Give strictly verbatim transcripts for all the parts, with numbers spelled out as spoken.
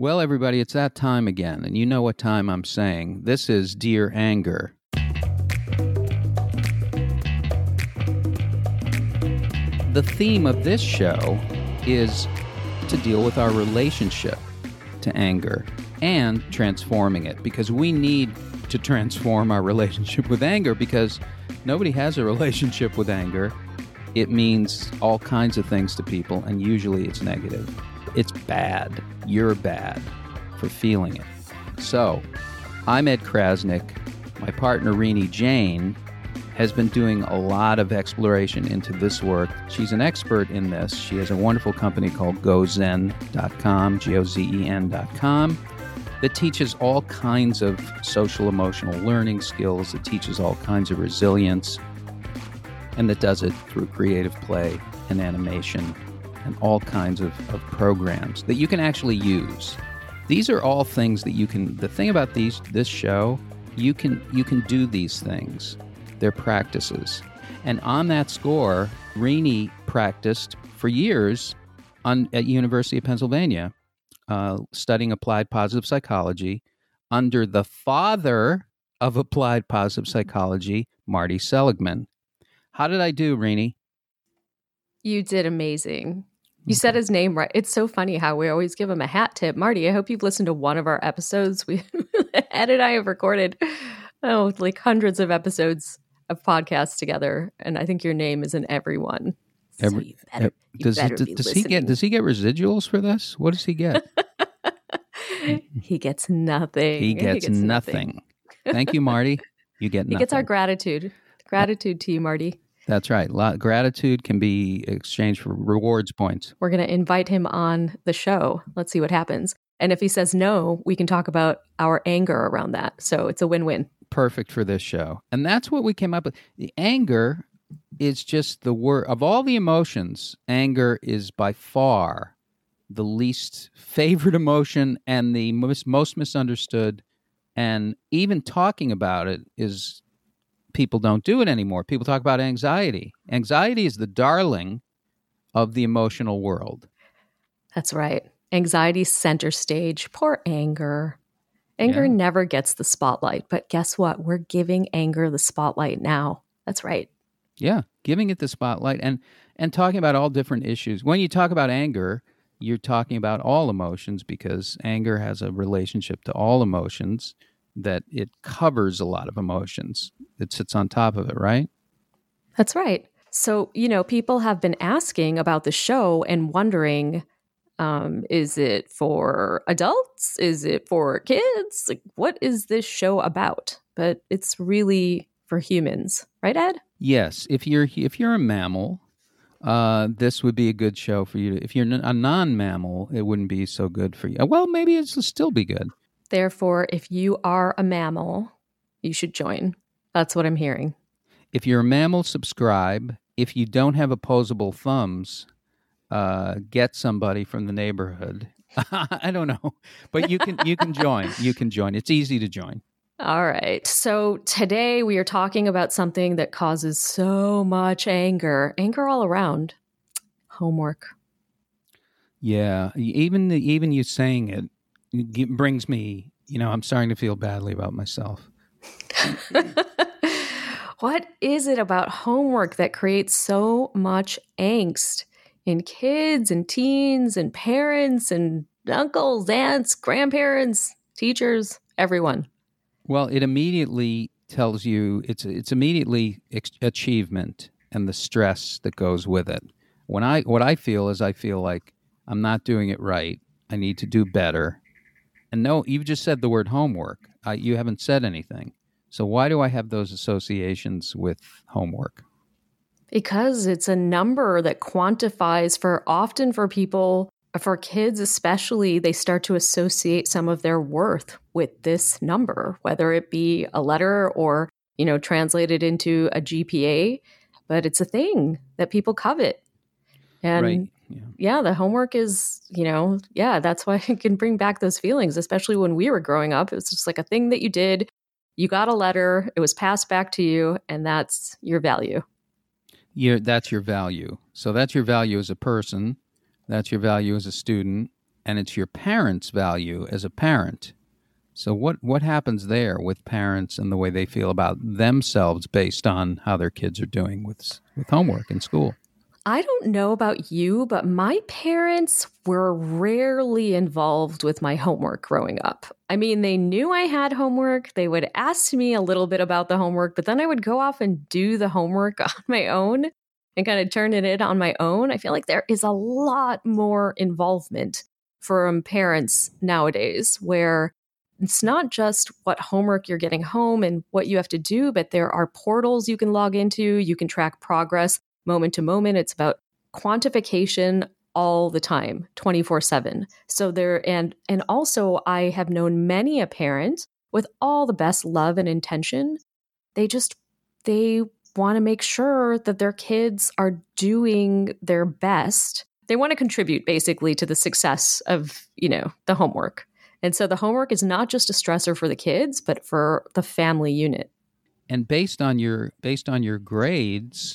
Well, everybody, it's that time again, and you know what time I'm saying. This is Dear Anger. The theme of this show is to deal with our relationship to anger and transforming it, because we need to transform our relationship with anger, because nobody has a relationship with anger. It means all kinds of things to people, and usually it's negative. It's bad. You're bad for feeling it. So, I'm Ed Krasnick. My partner, Rini Jain, has been doing a lot of exploration into this work. She's an expert in this. She has a wonderful company called go zen dot com, G O Z E N dot com, that teaches all kinds of social emotional learning skills, that teaches all kinds of resilience, and that does it through creative play and animation and all kinds of, of programs that you can actually use. These are all things that you can, the thing about these this show, you can you can do these things. They're practices. And on that score, Rini practiced for years on, at University of Pennsylvania, uh, studying applied positive psychology under the father of applied positive psychology, Marty Seligman. How did I do, Rini? You did amazing. You said his name right. It's so funny how we always give him a hat tip. Marty, I hope you've listened to one of our episodes. We Ed and I have recorded, oh, like hundreds of episodes of podcasts together, and I think your name is in every one. So Every, you better, you does better he, be does listening. he get does he get residuals for this? What does he get? He gets nothing. He gets, he gets nothing. nothing. Thank you, Marty. You get nothing. He gets our gratitude. Gratitude to you, Marty. That's right. Lot, gratitude can be exchanged for rewards points. We're going to invite him on the show. Let's see what happens. And if he says no, we can talk about our anger around that. So it's a win-win. Perfect for this show. And that's what we came up with. The anger is just the word of all the emotions. Anger is by far the least favorite emotion and the most, most misunderstood. And even talking about it is, people don't do it anymore. People talk about anxiety. Anxiety is the darling of the emotional world. That's right. Anxiety center stage. Poor anger. Anger Yeah. never gets the spotlight. But guess what? We're giving anger the spotlight now. That's right. Yeah, giving it the spotlight and, and talking about all different issues. When you talk about anger, you're talking about all emotions, because anger has a relationship to all emotions, that it covers a lot of emotions. It sits on top of it, right? That's right. So, you know, people have been asking about the show and wondering, um, is it for adults? Is it for kids? Like, what is this show about? But it's really for humans, right, Ed? Yes. If you're if you're a mammal, uh, this would be a good show for you. If you're a non-mammal, it wouldn't be so good for you. Well, maybe it'll still be good. Therefore, if you are a mammal, you should join. That's what I'm hearing. If you're a mammal, subscribe. If you don't have opposable thumbs, uh, get somebody from the neighborhood. I don't know, but you can you can join. You can join. It's easy to join. All right. So today we are talking about something that causes so much anger, anger all around. Homework. Yeah, even the, even you saying it, it brings me, you know, I'm starting to feel badly about myself. What is it about homework that creates so much angst in kids and teens and parents and uncles, aunts, grandparents, teachers, everyone? Well, it immediately tells you it's it's immediately ex- achievement and the stress that goes with it. When I what I feel is I feel like I'm not doing it right. I need to do better. And no, you've just said the word homework. Uh, you haven't said anything. So why do I have those associations with homework? Because it's a number that quantifies for often for people, for kids especially, they start to associate some of their worth with this number, whether it be a letter or, you know, translated into a G P A. But it's a thing that people covet. And right. Yeah. yeah, the homework is, you know, yeah, that's why it can bring back those feelings, especially when we were growing up. It was just like a thing that you did. You got a letter, it was passed back to you, and that's your value. Yeah, that's your value. So that's your value as a person. That's your value as a student. and it's your parents' value as a parent. So what, what happens there with parents and the way they feel about themselves based on how their kids are doing with with homework in school? I don't know about you, but my parents were rarely involved with my homework growing up. I mean, they knew I had homework. They would ask me a little bit about the homework, but then I would go off and do the homework on my own and kind of turn it in on my own. I feel like there is a lot more involvement from parents nowadays, where it's not just what homework you're getting home and what you have to do, but there are portals you can log into. You can track progress moment to moment. It's about quantification all the time, twenty-four seven. So there, and and also I have known many a parent with all the best love and intention. They just, they want to make sure that their kids are doing their best. They want to contribute basically to the success of, you know, the homework. And so the homework is not just a stressor for the kids, but for the family unit. And based on your based on your grades,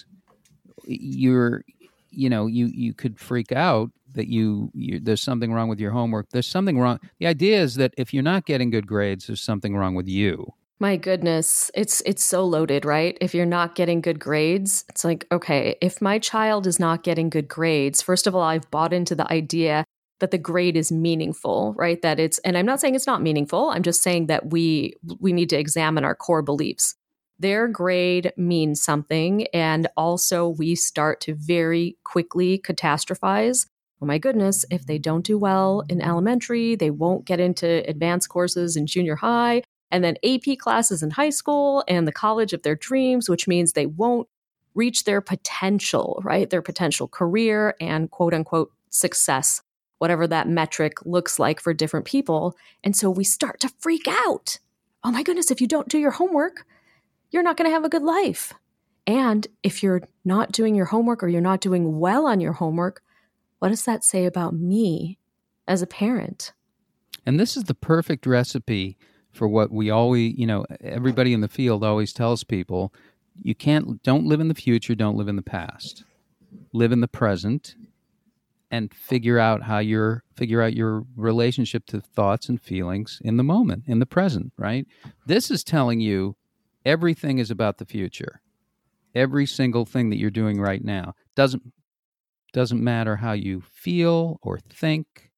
you're, you know, you, you could freak out that you, you there's something wrong with your homework. There's something wrong. The idea is that if you're not getting good grades, there's something wrong with you. My goodness, it's it's so loaded, right? If you're not getting good grades, it's like, okay, if my child is not getting good grades, first of all, I've bought into the idea that the grade is meaningful, right? That it's, and I'm not saying it's not meaningful. I'm just saying that we we need to examine our core beliefs. Their grade means something. And also we start to very quickly catastrophize. Oh my goodness, if they don't do well in elementary, they won't get into advanced courses in junior high, and then A P classes in high school and the college of their dreams, which means they won't reach their potential, right? Their potential career and quote unquote success, whatever that metric looks like for different people. And so we start to freak out. Oh my goodness, if you don't do your homework, you're not going to have a good life. And if you're not doing your homework or you're not doing well on your homework, what does that say about me as a parent? And this is the perfect recipe for what we always, you know, everybody in the field always tells people, you can't, don't live in the future, don't live in the past. Live in the present and figure out how you're, figure out your relationship to thoughts and feelings in the moment, in the present, right? This is telling you everything is about the future. Every single thing that you're doing right now doesn't doesn't matter how you feel or think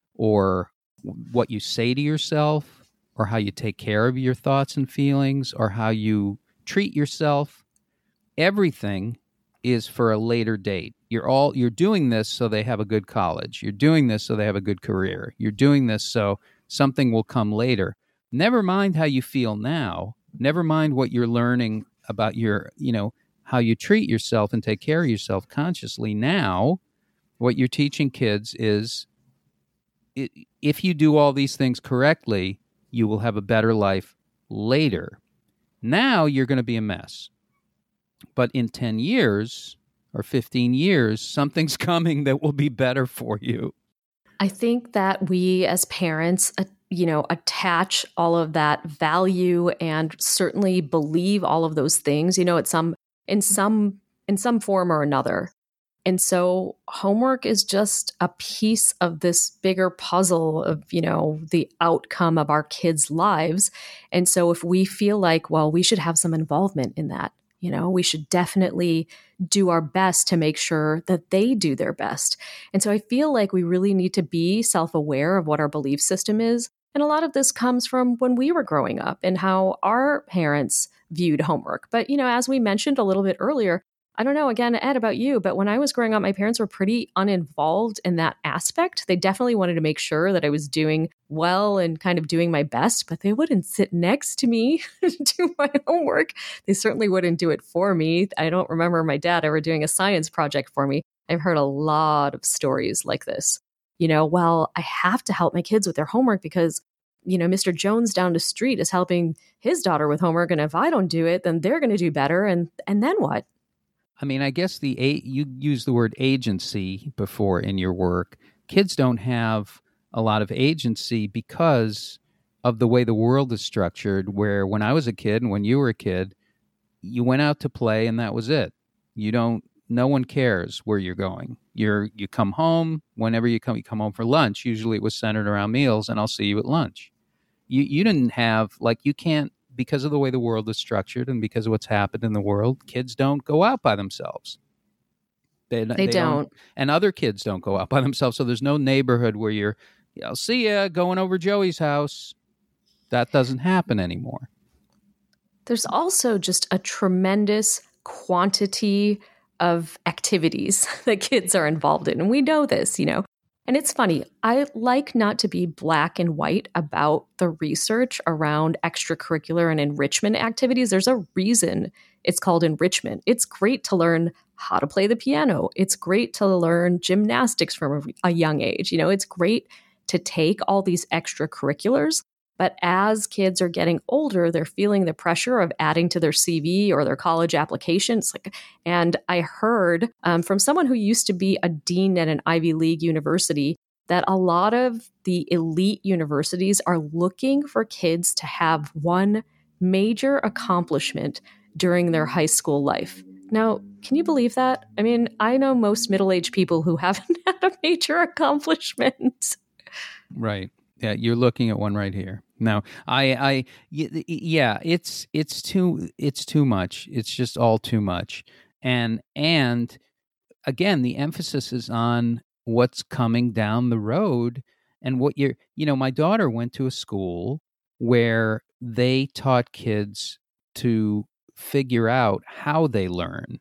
or what you say to yourself or how you take care of your thoughts and feelings or how you treat yourself. Everything is for a later date. You're all you're doing this so they have a good college. You're doing this so they have a good career. You're doing this so something will come later. Never mind how you feel now. Never mind what you're learning about your, you know, how you treat yourself and take care of yourself consciously now. What you're teaching kids is if you do all these things correctly, you will have a better life later. Now you're going to be a mess. But in ten years or fifteen years, something's coming that will be better for you. I think that we as parents, uh, you know, attach all of that value and certainly believe all of those things, you know, at some, in some, in some form or another. And so homework is just a piece of this bigger puzzle of, you know, the outcome of our kids' lives. And so if we feel like, well, we should have some involvement in that, you know, we should definitely do our best to make sure that they do their best. And so I feel like we really need to be self-aware of what our belief system is. And a lot of this comes from when we were growing up and how our parents viewed homework. But, you know, as we mentioned a little bit earlier, I don't know, again, Ed, about you, but when I was growing up, my parents were pretty uninvolved in that aspect. They definitely wanted to make sure that I was doing well and kind of doing my best, but they wouldn't sit next to me to do my homework. They certainly wouldn't do it for me. I don't remember my dad ever doing a science project for me. I've heard a lot of stories like this. You know, well, I have to help my kids with their homework because, you know, Mister Jones down the street is helping his daughter with homework. And if I don't do it, then they're going to do better. And and then what? I mean, I guess the you used the word agency before in your work. Kids don't have a lot of agency because of the way the world is structured, where when I was a kid and when you were a kid, you went out to play and that was it. You don't, no one cares where you're going. You're you come home whenever you come. You come home for lunch. Usually, it was centered around meals, and I'll see you at lunch. You you didn't have like you can't because of the way the world is structured and because of what's happened in the world. Kids don't go out by themselves. They, They, they don't. don't, and other kids don't go out by themselves. So there's no neighborhood where you're, I'll see ya going over Joey's house. That doesn't happen anymore. There's also just a tremendous quantity of activities that kids are involved in. And we know this, you know. And it's funny, I like not to be black and white about the research around extracurricular and enrichment activities. There's a reason it's called enrichment. It's great to learn how to play the piano. It's great to learn gymnastics from a young age. You know, it's great to take all these extracurriculars. But as kids are getting older, they're feeling the pressure of adding to their C V or their college applications. Like, and I heard um, from someone who used to be a dean at an Ivy League university that a lot of the elite universities are looking for kids to have one major accomplishment during their high school life. Now, can you believe that? I mean, I know most middle-aged people who haven't had a major accomplishment. Right. Yeah, you're looking at one right here. Now, I, I, yeah, it's it's too it's too much. It's just all too much. And and again, the emphasis is on what's coming down the road and what you're. You know, my daughter went to a school where they taught kids to figure out how they learn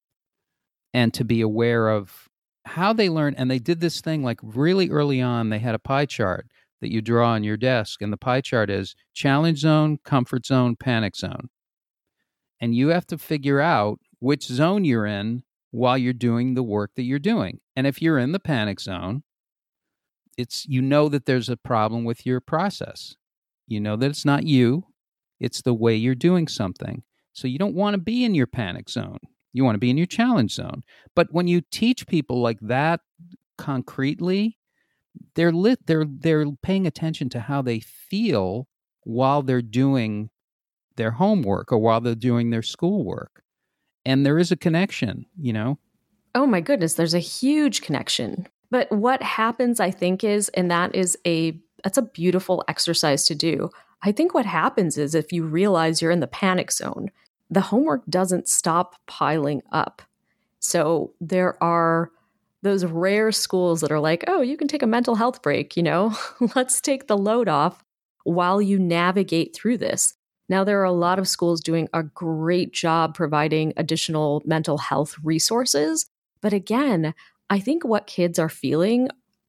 and to be aware of how they learn. And they did this thing like really early on. They had a pie chart that you draw on your desk. And the pie chart is challenge zone, comfort zone, panic zone. And you have to figure out which zone you're in while you're doing the work that you're doing. And if you're in the panic zone, it's you know that there's a problem with your process. You know that it's not you, it's the way you're doing something. So you don't want to be in your panic zone. You want to be in your challenge zone. But when you teach people like that concretely, they're lit they're they're paying attention to how they feel while they're doing their homework or while they're doing their schoolwork. And there is a connection, you know? Oh my goodness, there's a huge connection. But what happens, I think, is, and that is a that's a beautiful exercise to do. I think what happens is if you realize you're in the panic zone, the homework doesn't stop piling up. So there are those rare schools that are like, oh, you can take a mental health break, you know, let's take the load off while you navigate through this. Now, there are a lot of schools doing a great job providing additional mental health resources. But again, I think what kids are feeling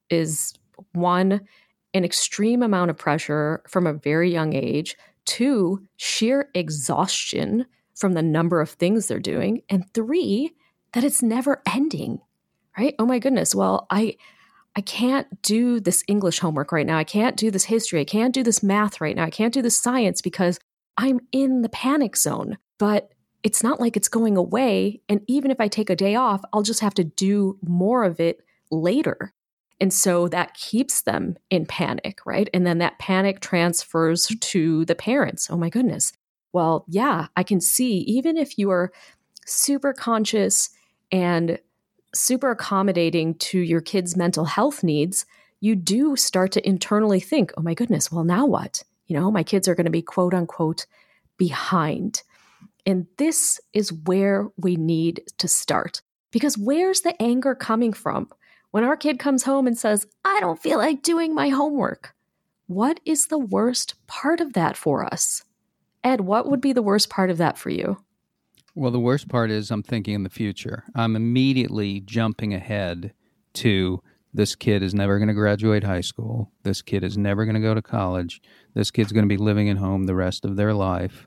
is one, an extreme amount of pressure from a very young age, two, sheer exhaustion from the number of things they're doing, and three, that it's never ending. Right? Oh my goodness. Well, I I can't do this English homework right now. I can't do this history. I can't do this math right now. I can't do this science because I'm in the panic zone. But it's not like it's going away. And even if I take a day off, I'll just have to do more of it later. And so that keeps them in panic, right? And then that panic transfers to the parents. Oh my goodness. Well, yeah, I can see even if you are super conscious and super accommodating to your kids' mental health needs, you do start to internally think, oh my goodness, well, now what? You know, my kids are going to be quote unquote behind. And this is where we need to start. Because where's the anger coming from? When our kid comes home and says, I don't feel like doing my homework, what is the worst part of that for us? Ed, what would be the worst part of that for you? Well, the worst part is I'm thinking in the future. I'm immediately jumping ahead to this kid is never going to graduate high school. This kid is never going to go to college. This kid's going to be living at home the rest of their life.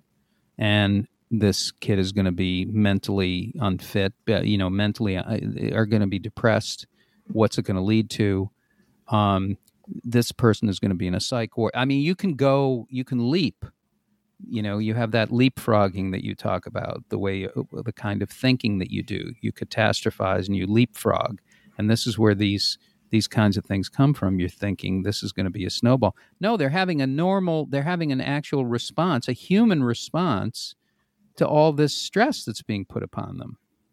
And this kid is going to be mentally unfit, you know, mentally are going to be depressed. What's it going to lead to? Um, this person is going to be in a psych ward. I mean, you can go, you can leap. You know, you have that leapfrogging that you talk about, the way, the kind of thinking that you do. You catastrophize and you leapfrog. And this is where these these kinds of things come from. You're thinking this is going to be a snowball. No, they're having a normal, they're having an actual response, a human response to all this stress that's being put upon them.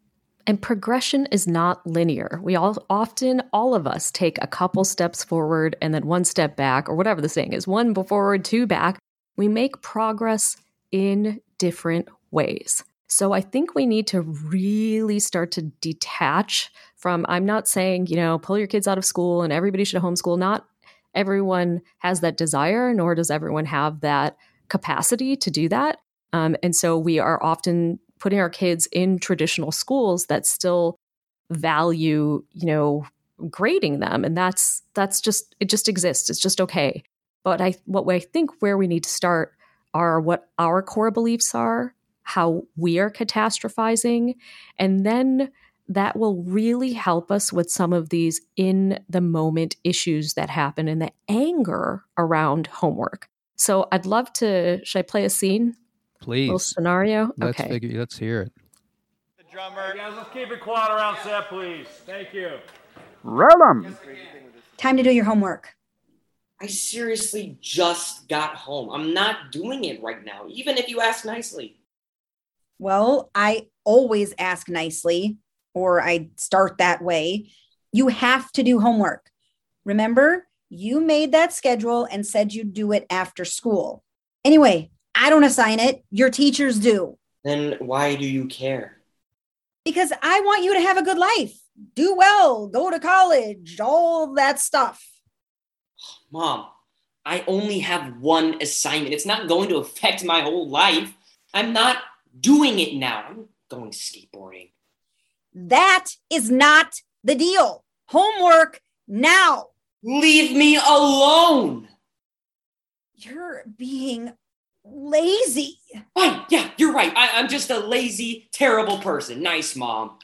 And progression is not linear. We all often, all of us take a couple steps forward and then one step back, or whatever the saying is, one forward, two back. We make progress in different ways. So I think we need to really start to detach from, I'm not saying, you know, pull your kids out of school and everybody should homeschool. Not everyone has that desire, nor does everyone have that capacity to do that. Um, and so we are often putting our kids in traditional schools that still value, you know, grading them. And that's, that's just, it just exists. It's just okay. But I, what I think where we need to start are what our core beliefs are, how we are catastrophizing, and then that will really help us with some of these in the moment issues that happen and the anger around homework. So I'd love to, should I play a scene? Please. Little scenario? Let's okay. figure, let's hear it. The drummer. Hey guys, let's keep it quiet around set, please. Thank you. Roll 'em. Time to do your homework. I seriously just got home. I'm not doing it right now, even if you ask nicely. Well, I always ask nicely, or I start that way. You have to do homework. Remember, you made that schedule and said you'd do it after school. Anyway, I don't assign it. Your teachers do. Then why do you care? Because I want you to have a good life. Do well, go to college, all that stuff. Mom, I only have one assignment. It's not going to affect my whole life. I'm not doing it now. I'm going skateboarding. That is not the deal. Homework now. Leave me alone. You're being lazy. Fine, yeah, you're right. I, I'm just a lazy, terrible person. Nice, Mom.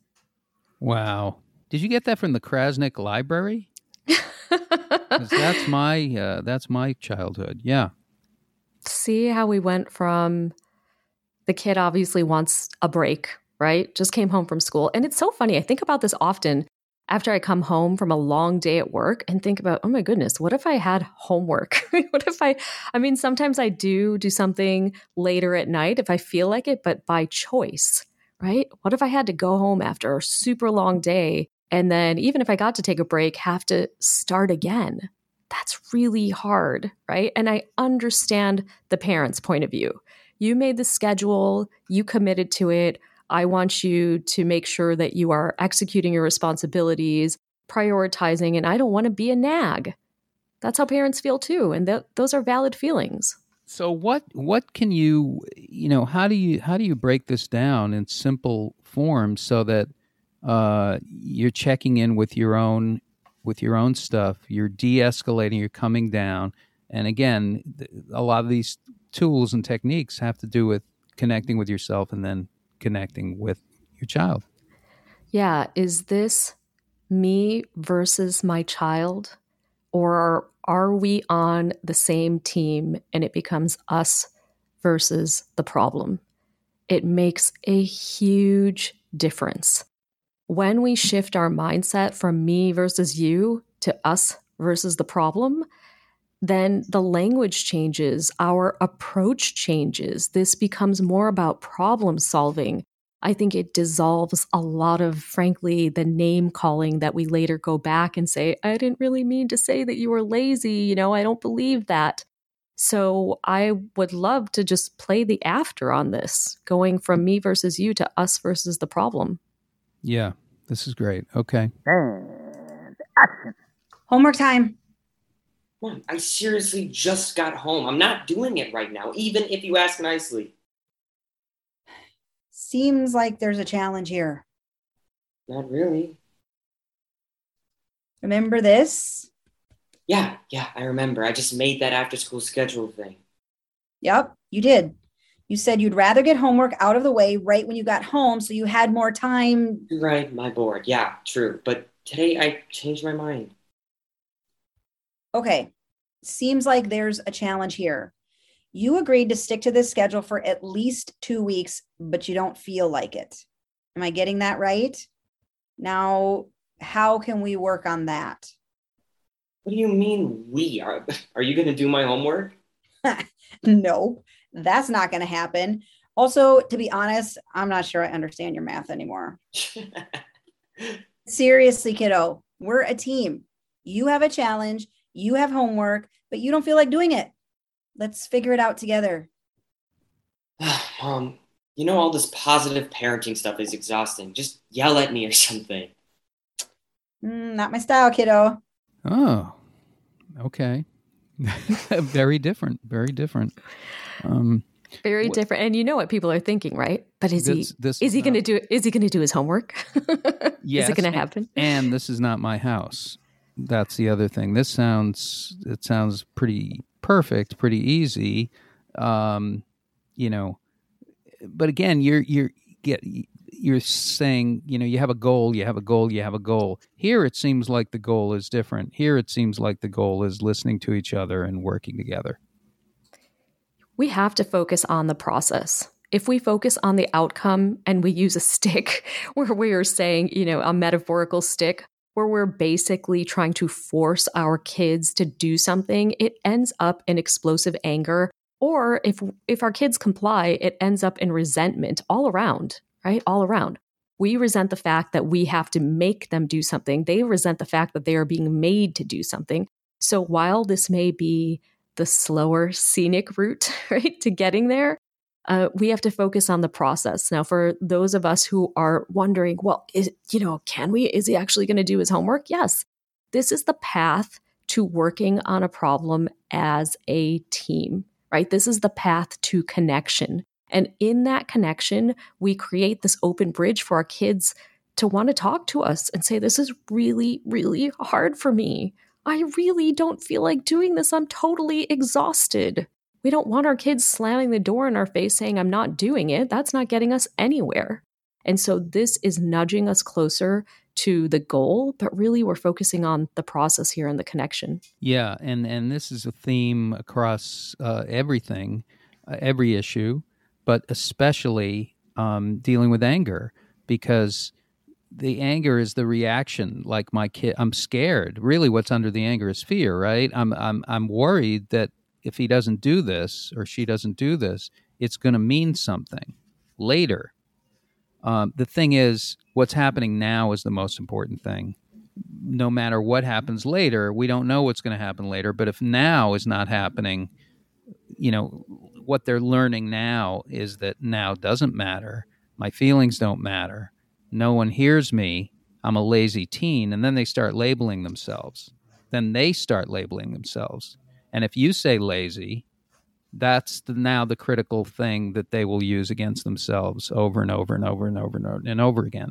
Wow. Did you get that from the Krasnick Library? 'Cause that's my uh, that's my childhood. Yeah. See how we went from the kid obviously wants a break, right? Just came home from school. And it's so funny. I think about this often after I come home from a long day at work and think about, oh my goodness, what if I had homework? What if I, I mean, sometimes I do do something later at night if I feel like it, but by choice, right? What if I had to go home after a super long day and then even if I got to take a break, have to start again? That's really hard, right? And I understand the parents' point of view. You made the schedule, you committed to it. I want you to make sure that you are executing your responsibilities, prioritizing, and I don't want to be a nag. That's how parents feel too, and th- those are valid feelings. So what what can you, you know, how do you how do you break this down in simple form so that uh, you're checking in with your own with your own stuff, you're de-escalating, you're coming down, and again, th- a lot of these tools and techniques have to do with connecting with yourself and then connecting with your child. Yeah. Is this me versus my child? Or are, are we on the same team and it becomes us versus the problem? It makes a huge difference. When we shift our mindset from me versus you to us versus the problem, then the language changes, our approach changes. This becomes more about problem solving. I think it dissolves a lot of, frankly, the name calling that we later go back and say, I didn't really mean to say that you were lazy. You know, I don't believe that. So I would love to just play the after on this, going from me versus you to us versus the problem. Yeah, this is great. Okay. And action. Homework time. Mom, I seriously just got home. I'm not doing it right now, even if you ask nicely. Seems like there's a challenge here. Not really. Remember this? Yeah, yeah, I remember. I just made that after-school schedule thing. Yep, you did. You said you'd rather get homework out of the way right when you got home so you had more time. Right, my board. Yeah, true. But today I changed my mind. Okay, seems like there's a challenge here. You agreed to stick to this schedule for at least two weeks, but you don't feel like it. Am I getting that right? Now, how can we work on that? What do you mean we? Are, are you going to do my homework? Nope, that's not going to happen. Also, to be honest, I'm not sure I understand your math anymore. Seriously, kiddo, we're a team. You have a challenge, you have homework, but you don't feel like doing it. Let's figure it out together. Mom, you know all this positive parenting stuff is exhausting. Just yell at me or something. Mm, not my style, kiddo. Oh, okay. Very different. Very different. Um, Very wh- different. And you know what people are thinking, right? But is This- he this is is he going to not- do is he going to do his homework? Yes, is it going and- to happen? And this is not my house. That's the other thing. This sounds it sounds pretty perfect, pretty easy. Um, you know, but again, you're you're get you're saying, you know, you have a goal, you have a goal, you have a goal. Here it seems like the goal is different. Here it seems like the goal is listening to each other and working together. We have to focus on the process. If we focus on the outcome and we use a stick where we are saying, you know, a metaphorical stick where we're basically trying to force our kids to do something, it ends up in explosive anger. Or if if our kids comply, it ends up in resentment all around, right? All around. We resent the fact that we have to make them do something. They resent the fact that they are being made to do something. So while this may be the slower, scenic route, right, to getting there, uh, we have to focus on the process. Now, for those of us who are wondering, well, is, you know, can we, is he actually going to do his homework? Yes. This is the path to working on a problem as a team, right? This is the path to connection. And in that connection, we create this open bridge for our kids to want to talk to us and say, this is really, really hard for me. I really don't feel like doing this. I'm totally exhausted. We don't want our kids slamming the door in our face saying, I'm not doing it. That's not getting us anywhere. And so this is nudging us closer to the goal, but really we're focusing on the process here and the connection. Yeah, and, and this is a theme across uh, everything, uh, every issue, but especially um, dealing with anger, because the anger is the reaction. Like my kid, I'm scared. Really, what's under the anger is fear, right? I'm I'm I'm worried that if he doesn't do this or she doesn't do this, it's going to mean something later. Um, the thing is, what's happening now is the most important thing. No matter what happens later, we don't know what's going to happen later. But if now is not happening, you know, what they're learning now is that now doesn't matter. My feelings don't matter. No one hears me. I'm a lazy teen. And then they start labeling themselves. Then they start labeling themselves. And if you say lazy, that's the, now the critical thing that they will use against themselves over and over and over and over and over and over again.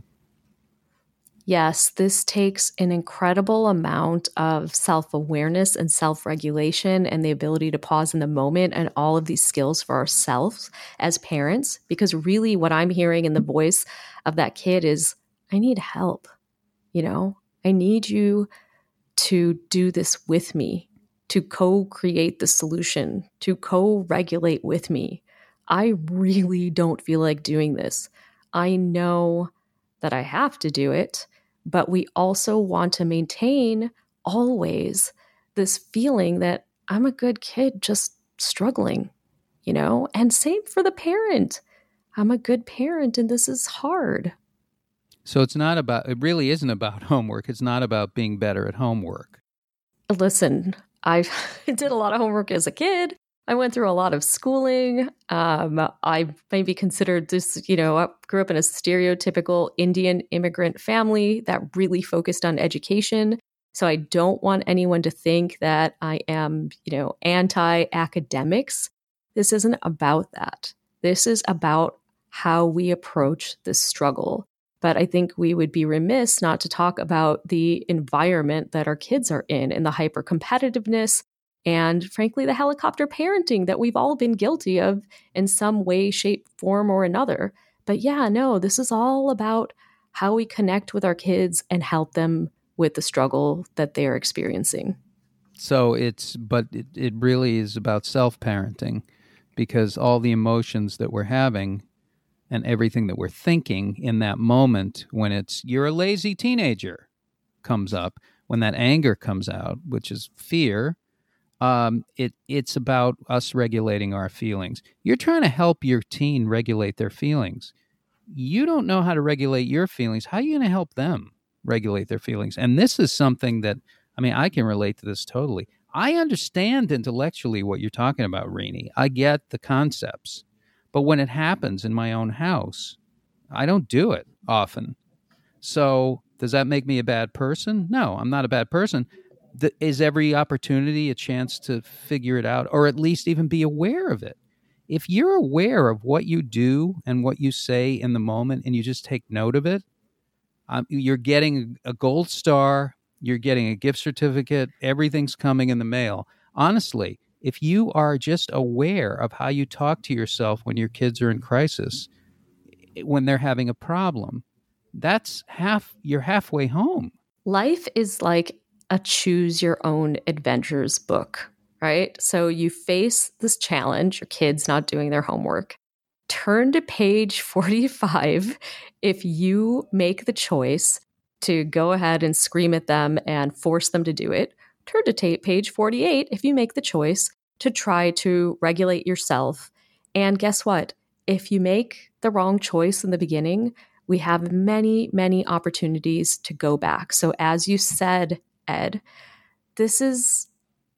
Yes, this takes an incredible amount of self-awareness and self-regulation and the ability to pause in the moment and all of these skills for ourselves as parents. Because really what I'm hearing in the voice of that kid is, I need help. You know, I need you to do this with me, to co-create the solution, to co-regulate with me. I really don't feel like doing this. I know that I have to do it, but we also want to maintain always this feeling that I'm a good kid just struggling, you know? And same for the parent. I'm a good parent and this is hard. So it's not about, it really isn't about homework. It's not about being better at homework. Listen, I did a lot of homework as a kid. I went through a lot of schooling. Um, I maybe considered this, you know, I grew up in a stereotypical Indian immigrant family that really focused on education. So I don't want anyone to think that I am, you know, anti-academics. This isn't about that. This is about how we approach this struggle. But I think we would be remiss not to talk about the environment that our kids are in and the hyper-competitiveness and frankly, the helicopter parenting that we've all been guilty of in some way, shape, form, or another. But yeah, no, this is all about how we connect with our kids and help them with the struggle that they are experiencing. So it's, but it, it really is about self-parenting, because all the emotions that we're having and everything that we're thinking in that moment when it's, you're a lazy teenager, comes up, when that anger comes out, which is fear, Um, it it's about us regulating our feelings. You're trying to help your teen regulate their feelings. You don't know how to regulate your feelings. How are you going to help them regulate their feelings? And this is something that, I mean, I can relate to this totally. I understand intellectually what you're talking about, Rini. I get the concepts. But when it happens in my own house, I don't do it often. So does that make me a bad person? No, I'm not a bad person. The, is every opportunity a chance to figure it out, or at least even be aware of it? If you're aware of what you do and what you say in the moment and you just take note of it, um, you're getting a gold star, you're getting a gift certificate, everything's coming in the mail. Honestly, if you are just aware of how you talk to yourself when your kids are in crisis, when they're having a problem, that's half, you're halfway home. Life is like a choose your own adventures book, right? So you face this challenge, your kid's not doing their homework. Turn to page forty-five if you make the choice to go ahead and scream at them and force them to do it. Turn to ta- page forty-eight if you make the choice to try to regulate yourself. And guess what? If you make the wrong choice in the beginning, we have many, many opportunities to go back. So as you said, Ed, this is,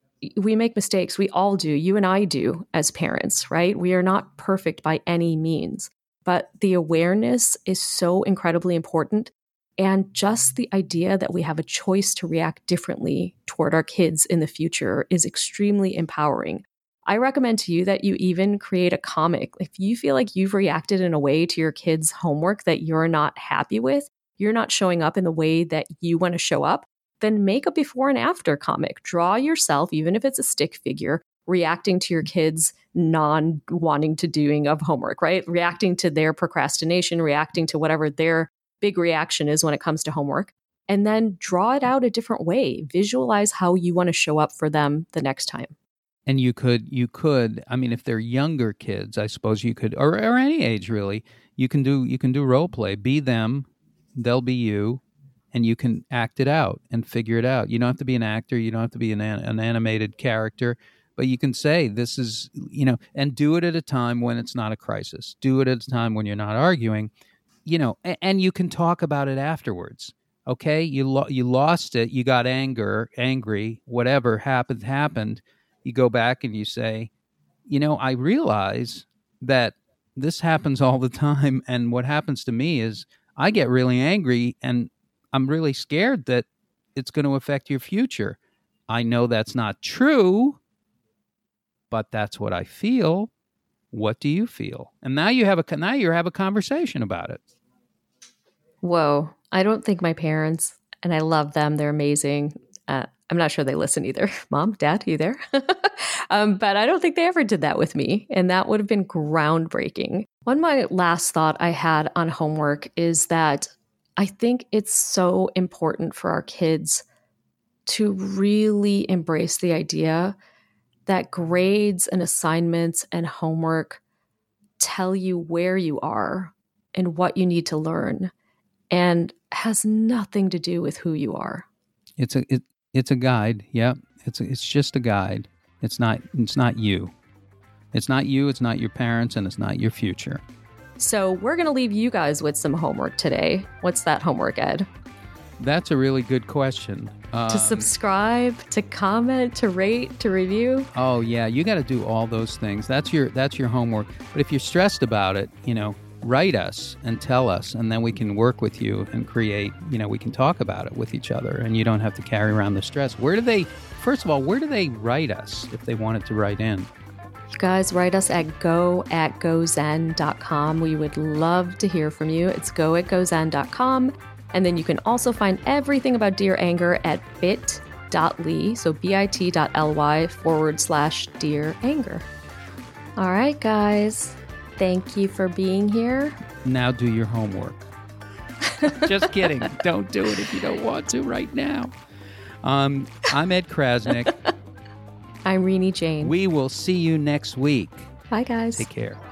we make mistakes. We all do. You and I do as parents, right? We are not perfect by any means, but the awareness is so incredibly important. And just the idea that we have a choice to react differently toward our kids in the future is extremely empowering. I recommend to you that you even create a comic. If you feel like you've reacted in a way to your kids' homework that you're not happy with, you're not showing up in the way that you want to show up, then make a before and after comic. Draw yourself, even if it's a stick figure, reacting to your kids' non-wanting to doing of homework, right? Reacting to their procrastination, reacting to whatever their big reaction is when it comes to homework. And then draw it out a different way. Visualize how you want to show up for them the next time. And you could, you could, I mean, if they're younger kids, I suppose you could, or, or any age really, you can do, you can do role play. Be them, they'll be you. And you can act it out and figure it out. You don't have to be an actor. You don't have to be an, an animated character. But you can say this is, you know, and do it at a time when it's not a crisis. Do it at a time when you're not arguing, you know, and, and you can talk about it afterwards. Okay, you lo- you lost it. You got anger, angry, whatever happened, happened. You go back and you say, you know, I realize that this happens all the time. And what happens to me is I get really angry and I'm really scared that it's going to affect your future. I know that's not true, but that's what I feel. What do you feel? And now you have a now you have a conversation about it. Whoa. I don't think my parents, and I love them, they're amazing. Uh, I'm not sure they listen either. Mom, Dad, you there? um, but I don't think they ever did that with me. And that would have been groundbreaking. One of my last thought I had on homework is that I think it's so important for our kids to really embrace the idea that grades and assignments and homework tell you where you are and what you need to learn, and has nothing to do with who you are. It's a it, it's a guide. Yeah, it's a, it's just a guide. It's not it's not you. It's not you. It's not your parents, and it's not your future. So we're going to leave you guys with some homework today. What's that homework, Ed? That's a really good question. Um, to subscribe, to comment, to rate, to review. Oh yeah, you got to do all those things. That's your that's your homework. But if you're stressed about it, you know, write us and tell us, and then we can work with you and create. You know, we can talk about it with each other, and you don't have to carry around the stress. Where do they? First of all, where do they write us if they wanted to write in? You guys write us at go at gozen dot com. We would love to hear from you. It's go at gozen dot com. And then you can also find everything about Dear Anger at bit.ly, so bit.ly forward slash Dear Anger. All right, guys. Thank you for being here. Now do your homework. Just kidding. Don't do it if you don't want to right now. Um, I'm Ed Krasnick. I'm Rini Jane. We will see you next week. Bye, guys. Take care.